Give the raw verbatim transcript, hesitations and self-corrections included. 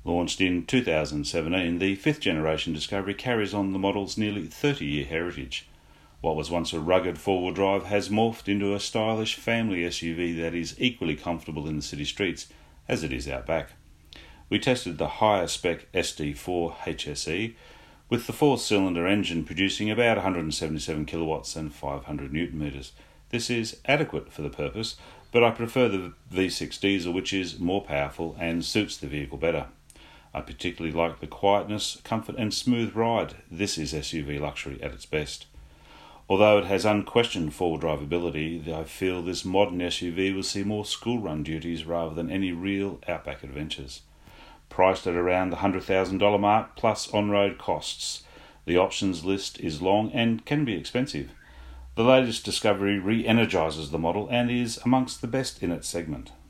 Launched in two thousand seventeen, the fifth generation Discovery carries on the model's nearly thirty-year heritage. What was once a rugged four-wheel drive has morphed into a stylish family S U V that is equally comfortable in the city streets as it is out back. We tested the higher spec S D four H S E, with the four-cylinder engine producing about one hundred seventy-seven kilowatts and five hundred newton meters. This is adequate for the purpose, but I prefer the V six diesel, which is more powerful and suits the vehicle better. I particularly like the quietness, comfort and smooth ride. This is S U V luxury at its best. Although it has unquestioned four-wheel drive ability, I feel this modern S U V will see more school-run duties rather than any real outback adventures. Priced at around the one hundred thousand dollars mark plus on-road costs, the options list is long and can be expensive. The latest Discovery re-energises the model and is amongst the best in its segment.